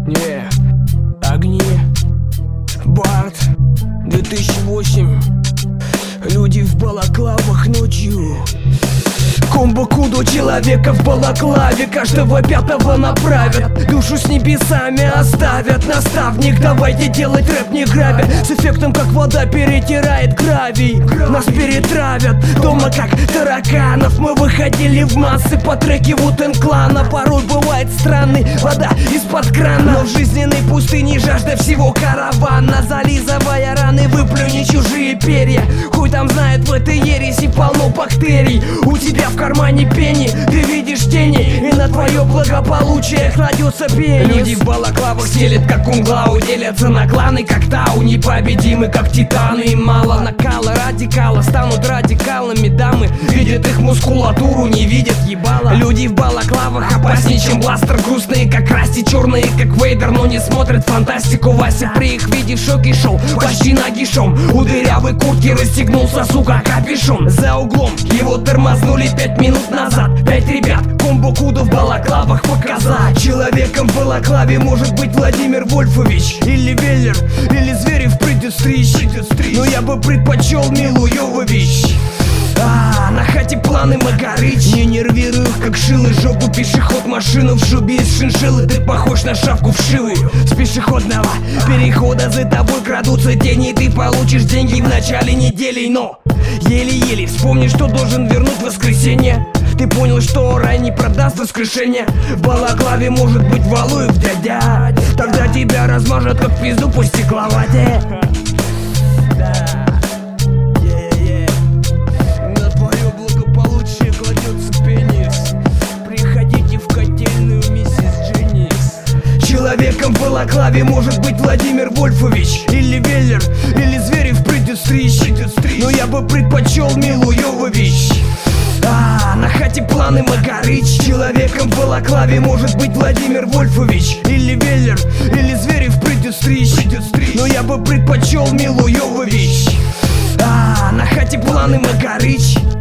Не, огни, Барт, 2008. Люди в балаклавах ночью. Комбо Кудо, человека в балаклаве, каждого пятого направят, душу с небесами оставят. Наставник, давайте делать рэп не грабя, с эффектом как вода перетирает гравий. Нас перетравят дома как тараканов. Мы выходили в массы по треке Вутен Клана. Порой бывает странной вода из-под крана, но в жизненной пустыне жажда всего каравана. Зализывая раны, выплюни чужие перья. Хуй там знает, в этой ереси полно бактерий. У тебя в кармане пени, ты видишь тени, и на твое благополучие кладется пенис. Люди в балаклавах селят как Кунглау, делятся на кланы как Тау. Непобедимы как титаны, им мало накала. Радикала станут радикалами, дамы видят их мускулатуру, не видят ебала. Люди в балаклавах опаснее, чем бластер. Грустные как Расти, черные как Вейдер, но не смотрят фантастику. Вася при их виде в шоке шел, почти нагишом. У дырявой куртки расстегнулся, сука, капюшон. За углом его тормознули 5 минут назад. 5 ребят, Комбо Кудо в балаклавах показать. Человеком в балаклаве может быть Владимир Вольфович, или Веллер, или Зверев придет стричь. Но я бы предпочел Милу Йовович. На хате планы Магарыч. Не нервирую их как шилы, жопу пешеход, машину в шубе из шиншиллы. Ты похож на шапку вшивую. С пешеходного перехода за тобой крадутся тени, и ты получишь деньги в начале недели. Но еле-еле вспомни, что должен вернуть воскресенье. Ты понял, что рай не продаст воскрешение. В балаклаве может быть Валуев дядя, тогда тебя размажет как пизду по стекловате. Человеком в балаклаве может быть Владимир Вольфович, или Веллер, или Зверев придет стричь. Но я бы предпочел Милу Йовович. На хате планы Магарыч. Человеком в балаклаве может быть Владимир Вольфович, или Веллер, или Зверев придет стричь. Но я бы предпочел Милу Йовович. На хате планы Магарыч.